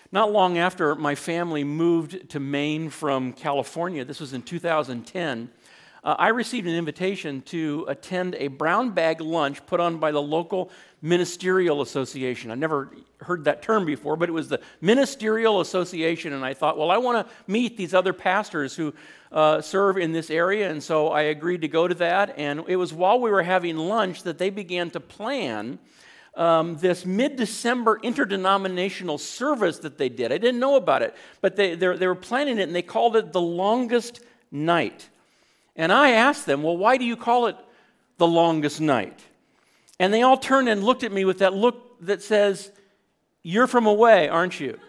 Not long after my family moved to Maine from California, this was in 2010, I received an invitation to attend a brown bag lunch put on by the local ministerial association. I never heard that term before, but it was the Ministerial Association, and I thought, well, I want to meet these other pastors who serve in this area, and so I agreed to go to that, and it was while we were having lunch that they began to plan this mid-December interdenominational service that they did. I didn't know about it, but they were planning it, and they called it the Longest Night. And I asked them, well, why do you call it the Longest Night? And they all turned and looked at me with that look that says, you're from away, aren't you?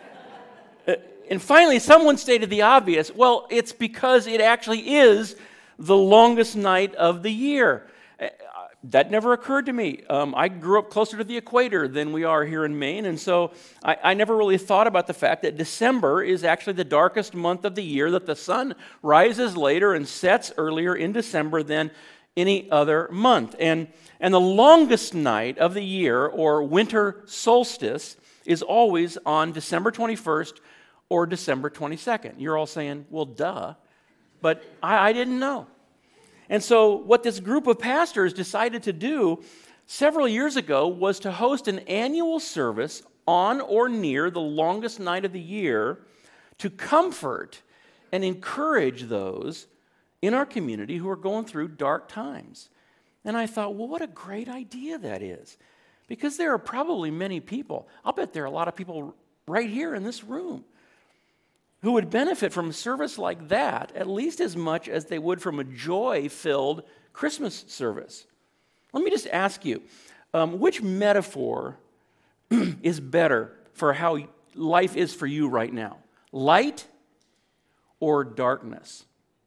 And finally, someone stated the obvious. Well, it's because it actually is the longest night of the year. That never occurred to me. I grew up closer to the equator than we are here in Maine, and so I never really thought about the fact that December is actually the darkest month of the year, that the sun rises later and sets earlier in December than any other month. And the longest night of the year, or winter solstice, is always on December 21st or December 22nd. You're all saying, well, duh, but I didn't know. And so what this group of pastors decided to do several years ago was to host an annual service on or near the longest night of the year to comfort and encourage those in our community who are going through dark times. And I thought, well, what a great idea that is. Because there are probably many people, I'll bet there are a lot of people right here in this room, who would benefit from a service like that at least as much as they would from a joy-filled Christmas service. Let me just ask you, which metaphor is better for how life is for you right now? Light or darkness?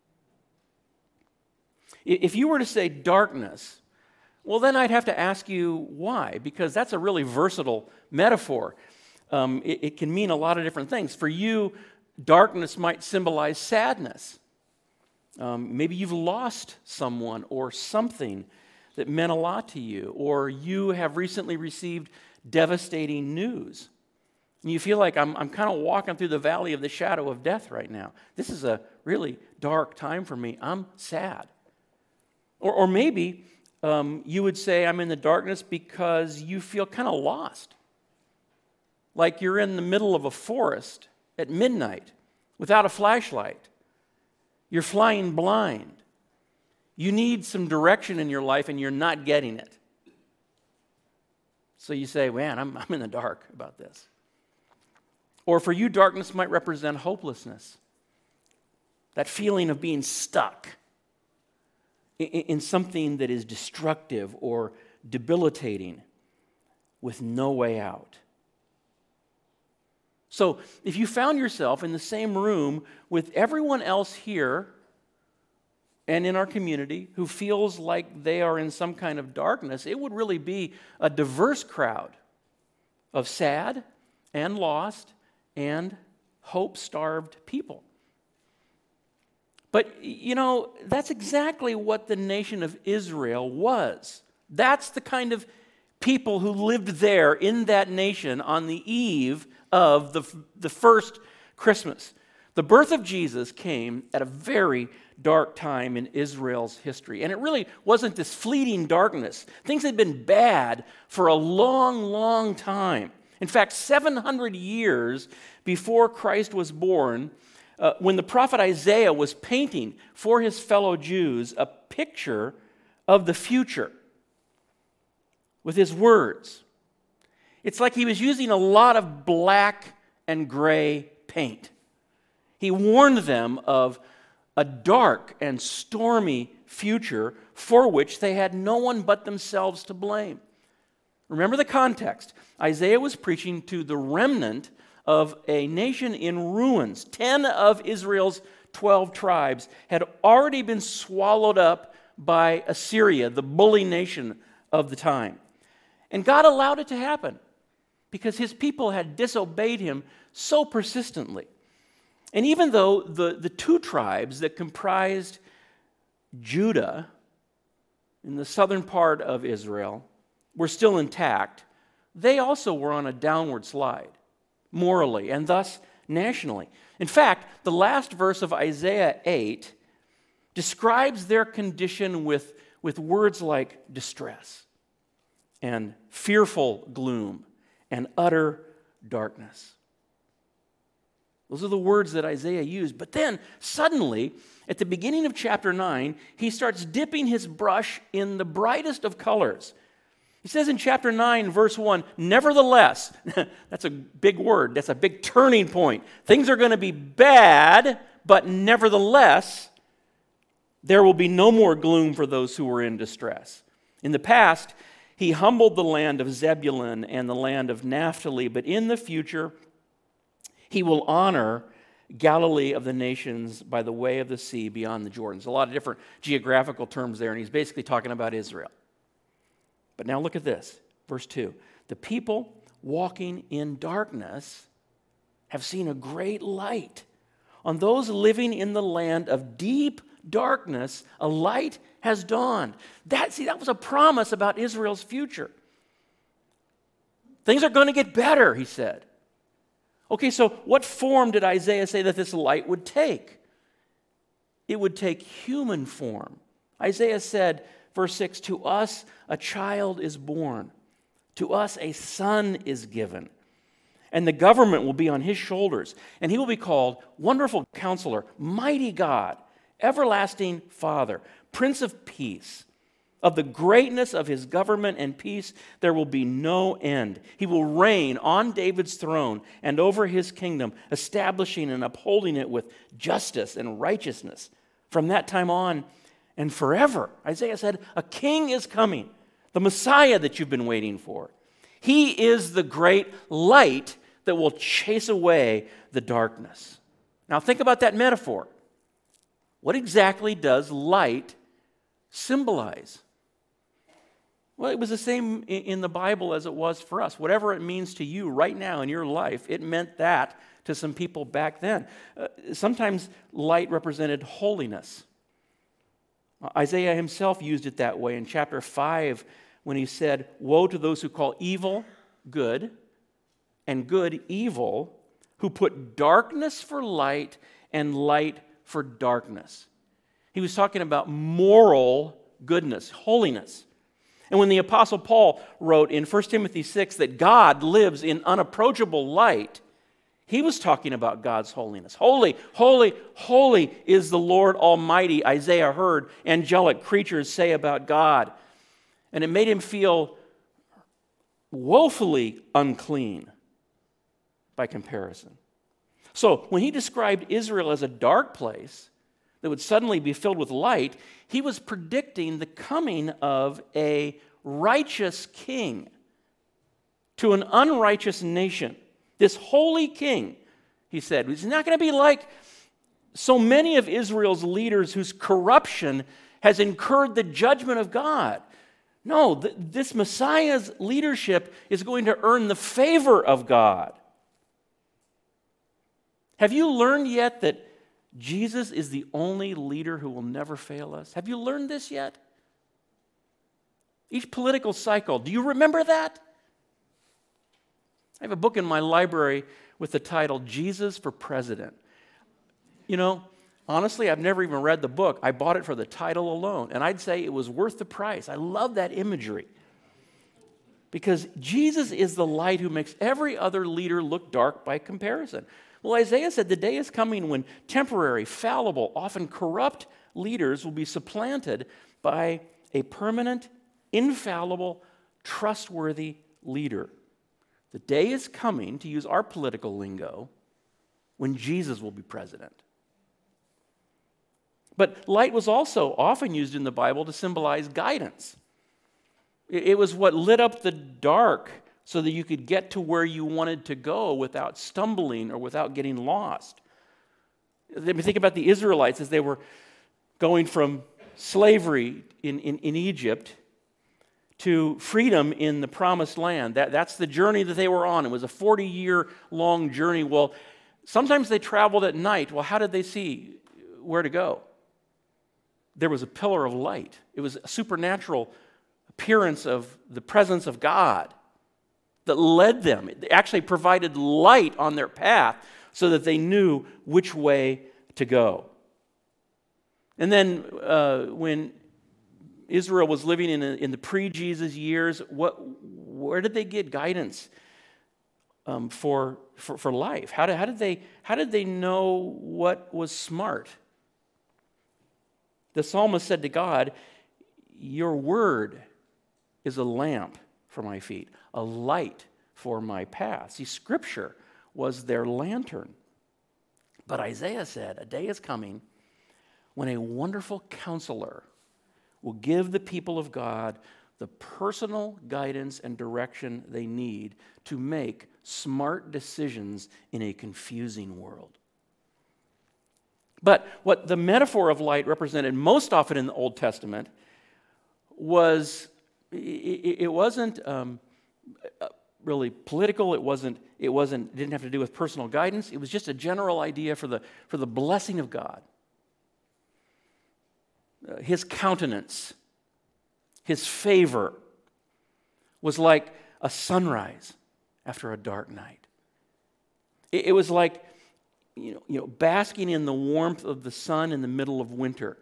If you were to say darkness, well, then I'd have to ask you why, because that's a really versatile metaphor. It can mean a lot of different things. For you, darkness might symbolize sadness. Maybe you've lost someone or something that meant a lot to you, or you have recently received devastating news. And you feel like I'm kind of walking through the valley of the shadow of death right now. This is a really dark time for me. I'm sad. Or maybe you would say, I'm in the darkness because you feel kind of lost. Like you're in the middle of a forest at midnight without a flashlight. You're flying blind. You need some direction in your life and you're not getting it. So you say, man, I'm in the dark about this. Or for you, darkness might represent hopelessness. That feeling of being stuck in something that is destructive or debilitating with no way out. So if you found yourself in the same room with everyone else here and in our community who feels like they are in some kind of darkness, it would really be a diverse crowd of sad and lost and hope-starved people. But, you know, that's exactly what the nation of Israel was. That's the kind of people who lived there in that nation on the eve of the first Christmas. The birth of Jesus came at a very dark time in Israel's history. And it really wasn't this fleeting darkness. Things had been bad for a long, long time. In fact, 700 years before Christ was born, when the prophet Isaiah was painting for his fellow Jews a picture of the future with his words, it's like he was using a lot of black and gray paint. He warned them of a dark and stormy future for which they had no one but themselves to blame. Remember the context. Isaiah was preaching to the remnant of a nation in ruins. 10 of Israel's 12 tribes had already been swallowed up by Assyria, the bully nation of the time. And God allowed it to happen because his people had disobeyed him so persistently. And even though the two tribes that comprised Judah in the southern part of Israel were still intact, they also were on a downward slide. morally, and thus nationally. In fact, the last verse of Isaiah 8 describes their condition with words like distress and fearful gloom and utter darkness. Those are the words that Isaiah used. But then, suddenly, at the beginning of chapter 9, he starts dipping his brush in the brightest of colors. He says in chapter 9, verse 1, nevertheless, that's a big word, that's a big turning point. Things are going to be bad, but nevertheless, there will be no more gloom for those who are in distress. In the past, he humbled the land of Zebulun and the land of Naphtali, but in the future, he will honor Galilee of the nations by the way of the sea beyond the Jordan. There's a lot of different geographical terms there, and he's basically talking about Israel. But now look at this, verse 2. The people walking in darkness have seen a great light. On those living in the land of deep darkness, a light has dawned. That was a promise about Israel's future. Things are going to get better, he said. Okay, so what form did Isaiah say that this light would take? It would take human form. Isaiah said, verse 6, to us a child is born, to us a son is given, and the government will be on his shoulders, and he will be called Wonderful Counselor, Mighty God, Everlasting Father, Prince of Peace. Of the greatness of his government and peace, there will be no end. He will reign on David's throne and over his kingdom, establishing and upholding it with justice and righteousness from that time on and forever. Isaiah said, a king is coming, the Messiah that you've been waiting for. He is the great light that will chase away the darkness. Now think about that metaphor. What exactly does light symbolize? Well, it was the same in the Bible as it was for us. Whatever it means to you right now in your life, it meant that to some people back then. Sometimes light represented holiness. Isaiah himself used it that way in chapter 5 when he said, woe to those who call evil good and good evil, who put darkness for light and light for darkness. He was talking about moral goodness, holiness. And when the Apostle Paul wrote in 1 Timothy 6 that God lives in unapproachable light, he was talking about God's holiness. Holy, holy, holy is the Lord Almighty, Isaiah heard angelic creatures say about God. And it made him feel woefully unclean by comparison. So when he described Israel as a dark place that would suddenly be filled with light, he was predicting the coming of a righteous king to an unrighteous nation. This holy king, he said, is not going to be like so many of Israel's leaders whose corruption has incurred the judgment of God. No, this Messiah's leadership is going to earn the favor of God. Have you learned yet that Jesus is the only leader who will never fail us? Have you learned this yet? Each political cycle, do you remember that? I have a book in my library with the title, Jesus for President. You know, honestly, I've never even read the book. I bought it for the title alone, and I'd say it was worth the price. I love that imagery. Because Jesus is the light who makes every other leader look dark by comparison. Well, Isaiah said the day is coming when temporary, fallible, often corrupt leaders will be supplanted by a permanent, infallible, trustworthy leader. The day is coming, to use our political lingo, when Jesus will be president. But light was also often used in the Bible to symbolize guidance. It was what lit up the dark so that you could get to where you wanted to go without stumbling or without getting lost. Think about the Israelites as they were going from slavery in Egypt to freedom in the promised land. That's the journey that they were on. It was a 40-year-long journey. Well, sometimes they traveled at night. Well, how did they see where to go? There was a pillar of light. It was a supernatural appearance of the presence of God. that led them. It actually provided light on their path so that they knew which way to go. And then when Israel was living in the pre-Jesus years, where did they get guidance for life? How did they know what was smart? The psalmist said to God, "Your word is a lamp for my feet, a light for my path." See, Scripture was their lantern. But Isaiah said, a day is coming when a wonderful counselor will give the people of God the personal guidance and direction they need to make smart decisions in a confusing world. But what the metaphor of light represented most often in the Old Testament was, it wasn't really political. It didn't have to do with personal guidance. It was just a general idea for the blessing of God. His countenance, his favor was like a sunrise after a dark night. It was like basking in the warmth of the sun in the middle of winter.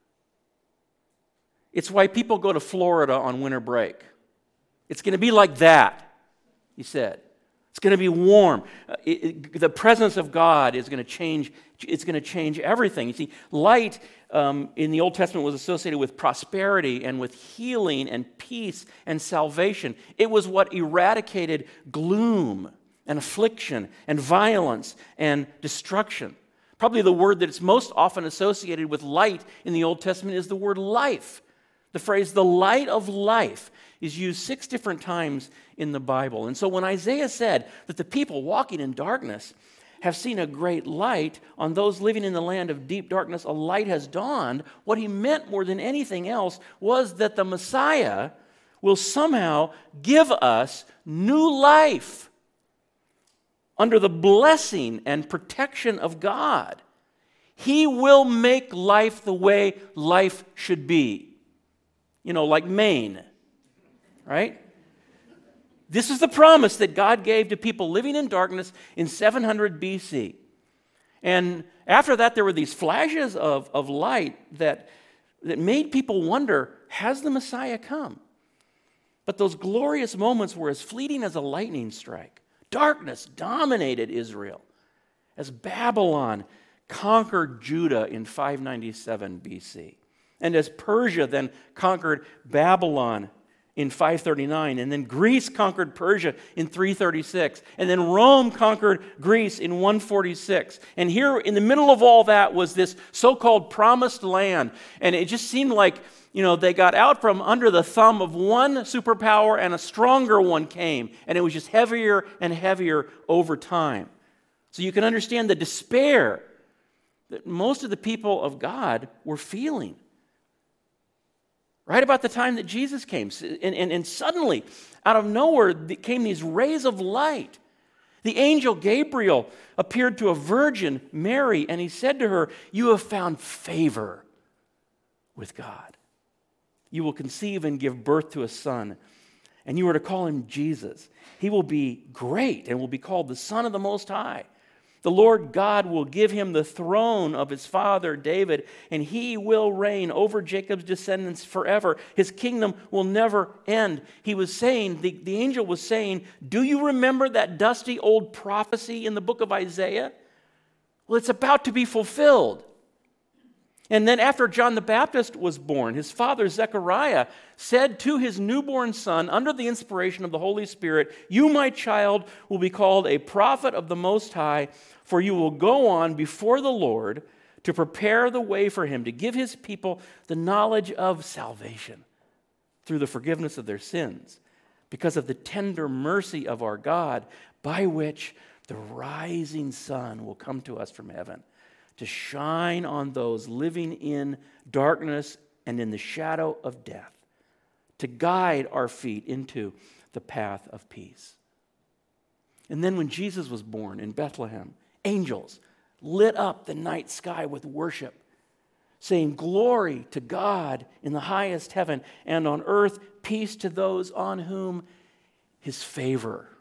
It's why people go to Florida on winter break. It's going to be like that, he said. It's going to be warm. The presence of God is going to change. It's going to change everything. You see, light in the Old Testament was associated with prosperity and with healing and peace and salvation. It was what eradicated gloom and affliction and violence and destruction. Probably the word that it's most often associated with light in the Old Testament is the word life. The phrase, the light of life, is used 6 different times in the Bible. And so when Isaiah said that the people walking in darkness have seen a great light, on those living in the land of deep darkness, a light has dawned, what he meant more than anything else was that the Messiah will somehow give us new life under the blessing and protection of God. He will make life the way life should be. Like Maine, right? This is the promise that God gave to people living in darkness in 700 BC. And after that, there were these flashes of light that made people wonder, has the Messiah come? But those glorious moments were as fleeting as a lightning strike. Darkness dominated Israel as Babylon conquered Judah in 597 BC. And as Persia then conquered Babylon in 539, and then Greece conquered Persia in 336, and then Rome conquered Greece in 146. And here in the middle of all that was this so-called promised land. And it just seemed like, they got out from under the thumb of one superpower and a stronger one came. And it was just heavier and heavier over time. So you can understand the despair that most of the people of God were feeling. Right about the time that Jesus came. And suddenly, out of nowhere, came these rays of light. The angel Gabriel appeared to a virgin, Mary, and he said to her, "You have found favor with God. You will conceive and give birth to a son, and you are to call him Jesus. He will be great and will be called the Son of the Most High. The Lord God will give him the throne of his father David, and he will reign over Jacob's descendants forever. His kingdom will never end." He was saying, the angel was saying, do you remember that dusty old prophecy in the book of Isaiah? Well, it's about to be fulfilled. And then after John the Baptist was born, his father Zechariah said to his newborn son, under the inspiration of the Holy Spirit, "You, my child, will be called a prophet of the Most High, for you will go on before the Lord to prepare the way for him, to give his people the knowledge of salvation through the forgiveness of their sins, because of the tender mercy of our God, by which the rising sun will come to us from heaven, to shine on those living in darkness and in the shadow of death, to guide our feet into the path of peace." And then when Jesus was born in Bethlehem, angels lit up the night sky with worship, saying, "Glory to God in the highest heaven, and on earth peace to those on whom his favor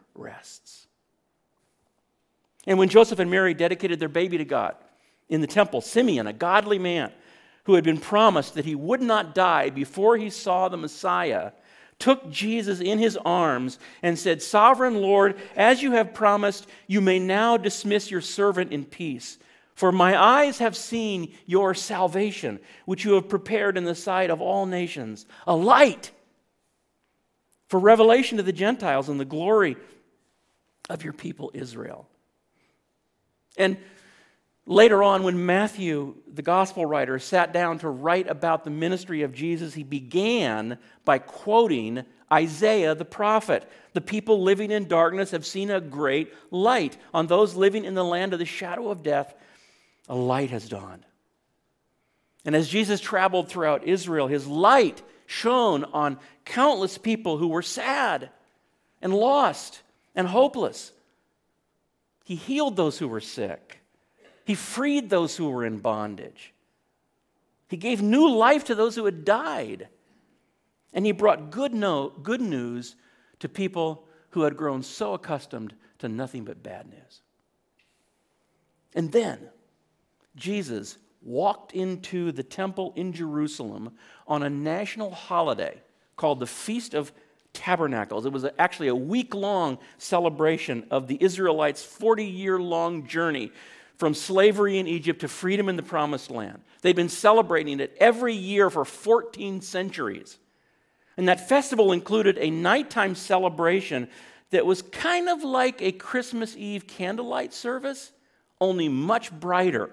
rests. And when Joseph and Mary dedicated their baby to God in the temple, Simeon, a godly man who had been promised that he would not die before he saw the Messiah, took Jesus in his arms and said, "Sovereign Lord, as you have promised, you may now dismiss your servant in peace. For my eyes have seen your salvation, which you have prepared in the sight of all nations, a light for revelation to the Gentiles and the glory of your people Israel." And later on, when Matthew, the gospel writer, sat down to write about the ministry of Jesus, he began by quoting Isaiah the prophet. "The people living in darkness have seen a great light. On those living in the land of the shadow of death, a light has dawned." And as Jesus traveled throughout Israel, his light shone on countless people who were sad and lost and hopeless. He healed those who were sick. He freed those who were in bondage. He gave new life to those who had died. And he brought good news to people who had grown so accustomed to nothing but bad news. And then Jesus walked into the temple in Jerusalem on a national holiday called the Feast of Tabernacles. It was actually a week-long celebration of the Israelites' 40-year-long journey from slavery in Egypt to freedom in the Promised Land. They've been celebrating it every year for 14 centuries. And that festival included a nighttime celebration that was kind of like a Christmas Eve candlelight service, only much brighter.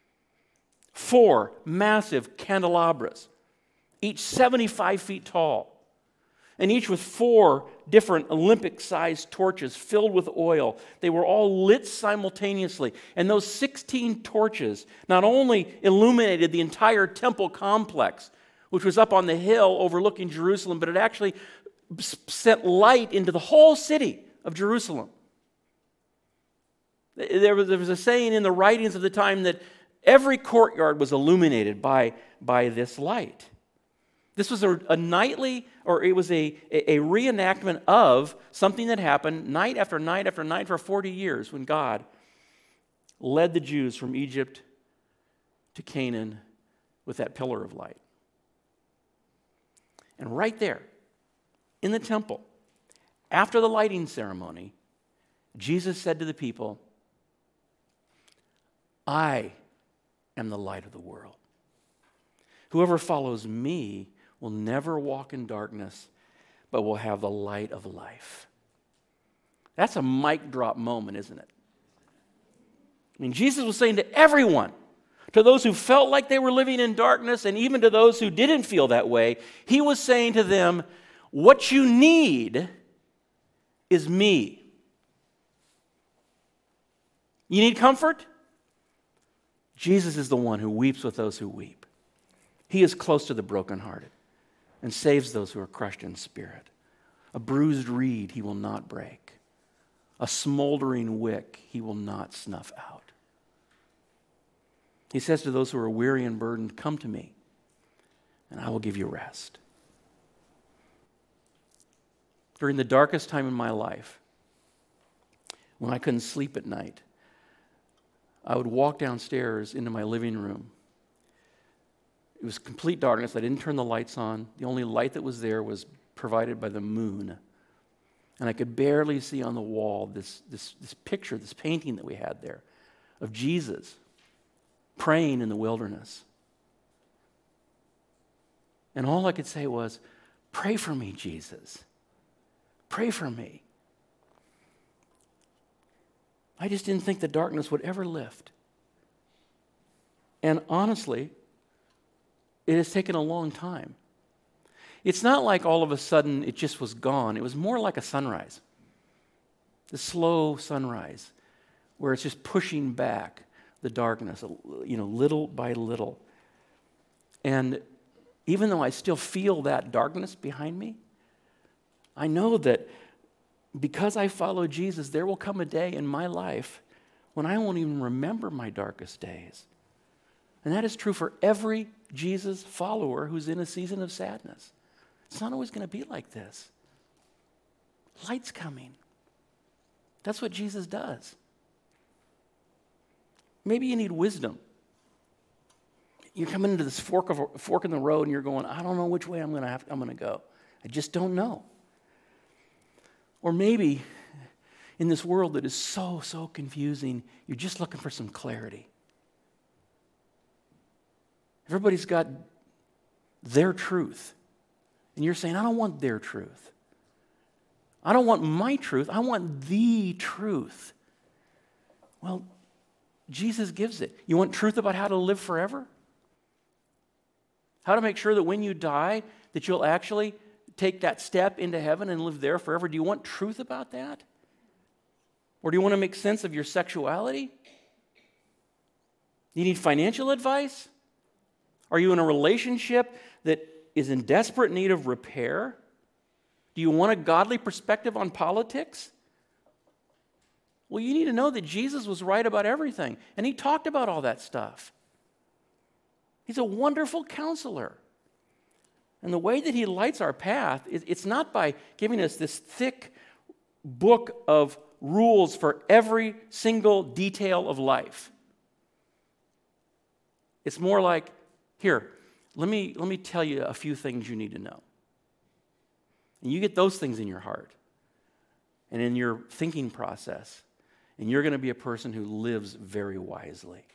4 massive candelabras, each 75 feet tall, and each with 4 different Olympic-sized torches filled with oil. They were all lit simultaneously. And those 16 torches not only illuminated the entire temple complex, which was up on the hill overlooking Jerusalem, but it actually sent light into the whole city of Jerusalem. There was a saying in the writings of the time that every courtyard was illuminated by this light. This was a nightly, or it was a reenactment of something that happened night after night after night for 40 years when God led the Jews from Egypt to Canaan with that pillar of light. And right there, in the temple, after the lighting ceremony, Jesus said to the people, "I am the light of the world. Whoever follows me will never walk in darkness, but will have the light of life." That's a mic drop moment, isn't it? I mean, Jesus was saying to everyone, to those who felt like they were living in darkness, and even to those who didn't feel that way, he was saying to them, what you need is me. You need comfort? Jesus is the one who weeps with those who weep. He is close to the brokenhearted and saves those who are crushed in spirit. A bruised reed he will not break. A smoldering wick he will not snuff out. He says to those who are weary and burdened, "Come to me, and I will give you rest." During the darkest time in my life, when I couldn't sleep at night, I would walk downstairs into my living room. It was complete darkness. I didn't turn the lights on. The only light that was there was provided by the moon. And I could barely see on the wall this picture, this painting that we had there of Jesus praying in the wilderness. And all I could say was, "Pray for me, Jesus. Pray for me." I just didn't think the darkness would ever lift. And honestly, it has taken a long time. It's not like all of a sudden it just was gone. It was more like a sunrise, the slow sunrise, where it's just pushing back the darkness, little by little. And even though I still feel that darkness behind me, I know that because I follow Jesus, there will come a day in my life when I won't even remember my darkest days. And that is true for every Jesus follower who's in a season of sadness. It's not always going to be like this. Light's coming. That's what Jesus does. Maybe you need wisdom. You're coming into this fork in the road and you're going, I don't know which way I'm going to go. I just don't know. Or maybe in this world that is so confusing, you're just looking for some clarity. Everybody's got their truth. And you're saying, I don't want their truth. I don't want my truth. I want the truth. Well, Jesus gives it. You want truth about how to live forever? How to make sure that when you die, that you'll actually take that step into heaven and live there forever? Do you want truth about that? Or do you want to make sense of your sexuality? You need financial advice? Are you in a relationship that is in desperate need of repair? Do you want a godly perspective on politics? Well, you need to know that Jesus was right about everything, and he talked about all that stuff. He's a wonderful counselor. And the way that he lights our path, it's not by giving us this thick book of rules for every single detail of life. It's more like, here, let me tell you a few things you need to know. And you get those things in your heart and in your thinking process, and you're going to be a person who lives very wisely.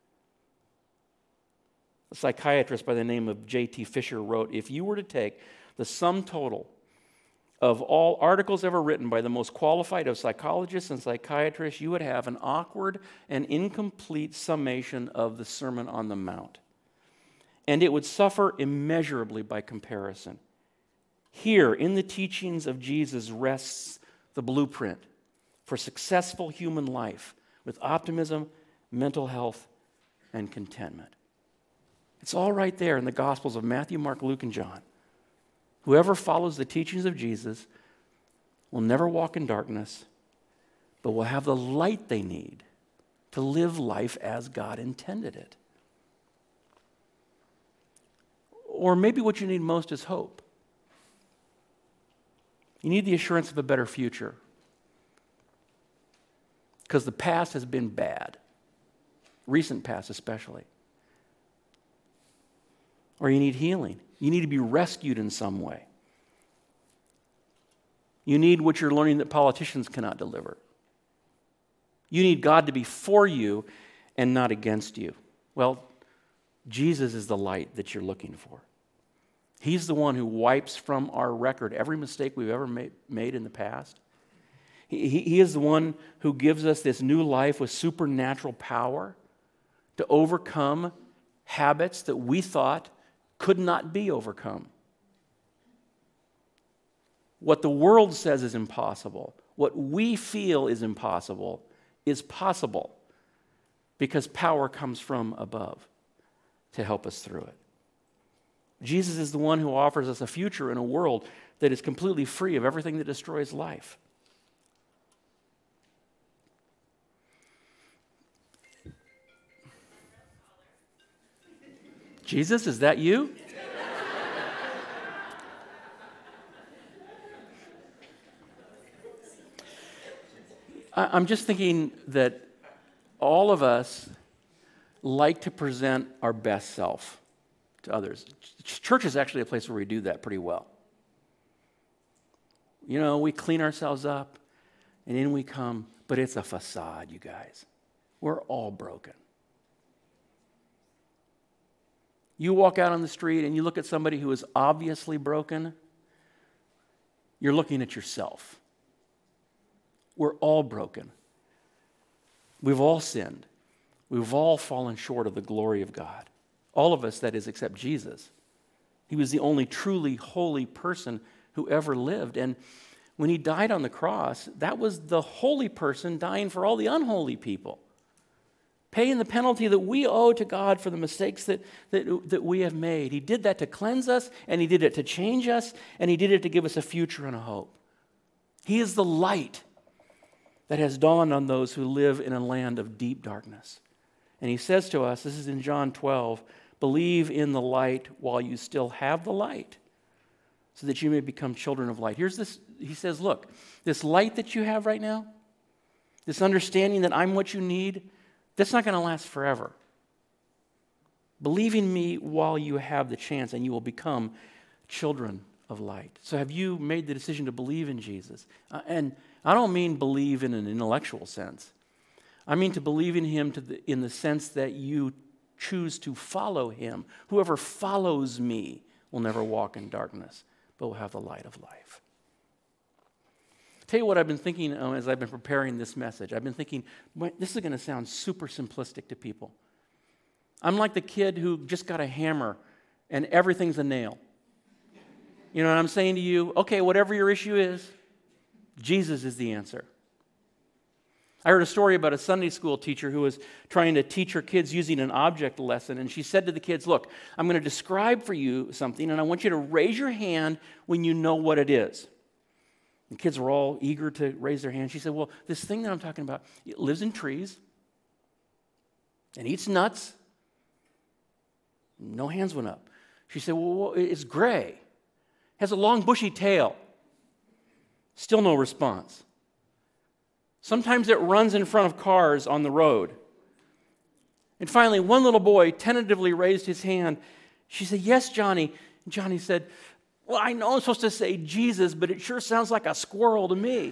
A psychiatrist by the name of J.T. Fisher wrote, if you were to take the sum total of all articles ever written by the most qualified of psychologists and psychiatrists, you would have an awkward and incomplete summation of the Sermon on the Mount. And it would suffer immeasurably by comparison. Here, in the teachings of Jesus, rests the blueprint for successful human life with optimism, mental health, and contentment. It's all right there in the Gospels of Matthew, Mark, Luke, and John. Whoever follows the teachings of Jesus will never walk in darkness, but will have the light they need to live life as God intended it. Or maybe what you need most is hope. You need the assurance of a better future, because the past has been bad, recent past especially. Or you need healing. You need to be rescued in some way. You need what you're learning that politicians cannot deliver. You need God to be for you and not against you. Well, Jesus is the light that you're looking for. He's the one who wipes from our record every mistake we've ever made in the past. He is the one who gives us this new life with supernatural power to overcome habits that we thought could not be overcome. What the world says is impossible, what we feel is impossible, is possible because power comes from above to help us through it. Jesus is the one who offers us a future in a world that is completely free of everything that destroys life. Jesus, is that you? I'm just thinking that all of us like to present our best self to others. Church is actually a place where we do that pretty well. You know, we clean ourselves up and in we come, but it's a facade, you guys. We're all broken. You walk out on the street and you look at somebody who is obviously broken, you're looking at yourself. We're all broken. We've all sinned. We've all fallen short of the glory of God. All of us, that is, except Jesus. He was the only truly holy person who ever lived. And when he died on the cross, that was the holy person dying for all the unholy people, paying the penalty that we owe to God for the mistakes that we have made. He did that to cleanse us, and he did it to change us, and he did it to give us a future and a hope. He is the light that has dawned on those who live in a land of deep darkness. And he says to us, this is in John 12, believe in the light while you still have the light, so that you may become children of light. Here's this, he says, look, this light that you have right now, this understanding that I'm what you need, that's not going to last forever. Believe in me while you have the chance, and you will become children of light. So have you made the decision to believe in Jesus? And I don't mean believe in an intellectual sense. I mean to believe in him in the sense that you choose to follow him. Whoever follows me will never walk in darkness, but will have the light of life. Tell you what I've been thinking as I've been preparing this message. I've been thinking, this is going to sound super simplistic to people. I'm like the kid who just got a hammer and everything's a nail. You know what I'm saying to you? Okay, whatever your issue is, Jesus is the answer. I heard a story about a Sunday school teacher who was trying to teach her kids using an object lesson, and she said to the kids, look, I'm going to describe for you something, and I want you to raise your hand when you know what it is. The kids were all eager to raise their hand. She said, well, this thing that I'm talking about, it lives in trees and eats nuts. No hands went up. She said, well, it's gray. Has a long bushy tail. Still no response. Sometimes it runs in front of cars on the road. And finally, one little boy tentatively raised his hand. She said, yes, Johnny. And Johnny said, well, I know I'm supposed to say Jesus, but it sure sounds like a squirrel to me.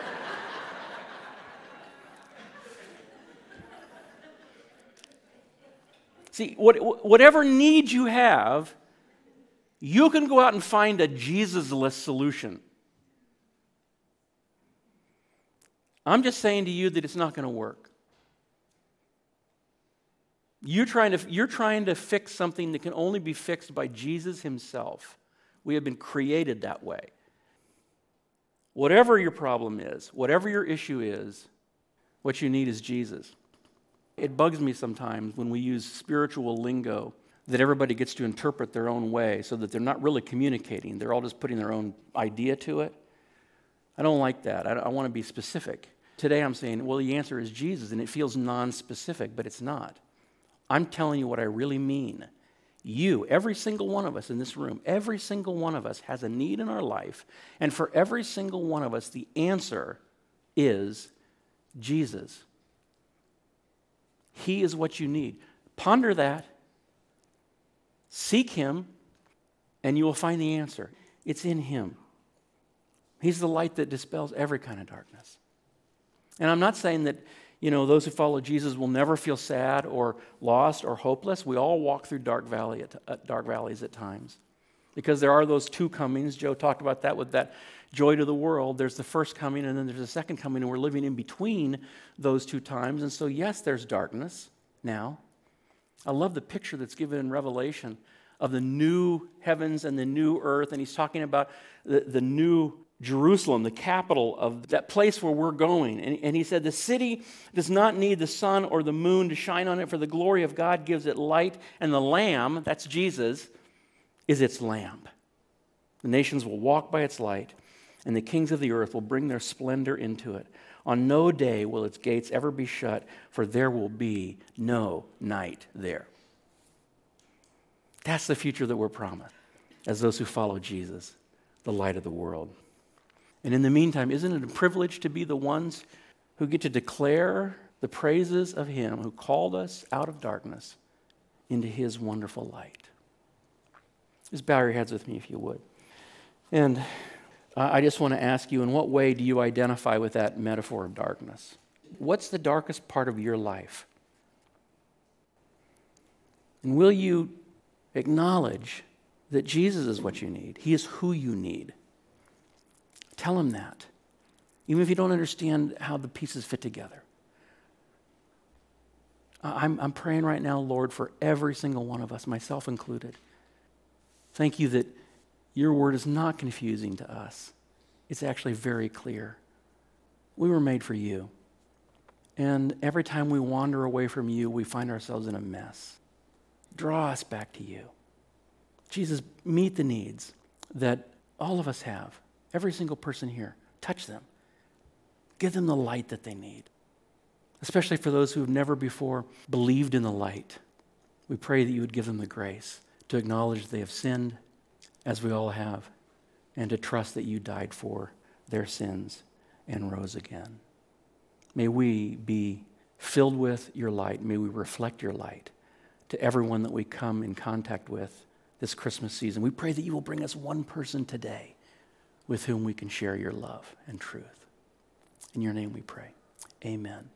See, whatever need you have, you can go out and find a Jesus-less solution. I'm just saying to you that it's not going to work. You're trying to fix something that can only be fixed by Jesus himself. We have been created that way. Whatever your problem is, whatever your issue is, what you need is Jesus. It bugs me sometimes when we use spiritual lingo that everybody gets to interpret their own way so that they're not really communicating. They're all just putting their own idea to it. I don't like that. I want to be specific. Today I'm saying, well, the answer is Jesus, and it feels non-specific, but it's not. I'm telling you what I really mean. You, every single one of us in this room, every single one of us has a need in our life, and for every single one of us, the answer is Jesus. He is what you need. Ponder that. Seek him, and you will find the answer. It's in him. He's the light that dispels every kind of darkness. And I'm not saying that, those who follow Jesus will never feel sad or lost or hopeless. We all walk through dark valleys at times. Because there are those two comings. Joe talked about that with that joy to the world. There's the first coming, and then there's the second coming, and we're living in between those two times. And so, yes, there's darkness now. I love the picture that's given in Revelation of the new heavens and the new earth, and he's talking about the new Jerusalem, the capital of that place where we're going. And he said, the city does not need the sun or the moon to shine on it, for the glory of God gives it light, and the Lamb, that's Jesus, is its lamp. The nations will walk by its light, and the kings of the earth will bring their splendor into it. On no day will its gates ever be shut, for there will be no night there. That's the future that we're promised as those who follow Jesus, the light of the world. And in the meantime, isn't it a privilege to be the ones who get to declare the praises of him who called us out of darkness into his wonderful light? Just bow your heads with me if you would. And I just want to ask you, in what way do you identify with that metaphor of darkness? What's the darkest part of your life? And will you acknowledge that Jesus is what you need? He is who you need. Tell him that, even if you don't understand how the pieces fit together. I'm praying right now, Lord, for every single one of us, myself included. Thank you that your word is not confusing to us. It's actually very clear. We were made for you. And every time we wander away from you, we find ourselves in a mess. Draw us back to you. Jesus, meet the needs that all of us have. Every single person here. Touch them. Give them the light that they need. Especially for those who have never before believed in the light. We pray that you would give them the grace to acknowledge they have sinned, as we all have, and to trust that you died for their sins and rose again. May we be filled with your light. May we reflect your light to everyone that we come in contact with this Christmas season. We pray that you will bring us one person today with whom we can share your love and truth. In your name we pray. Amen.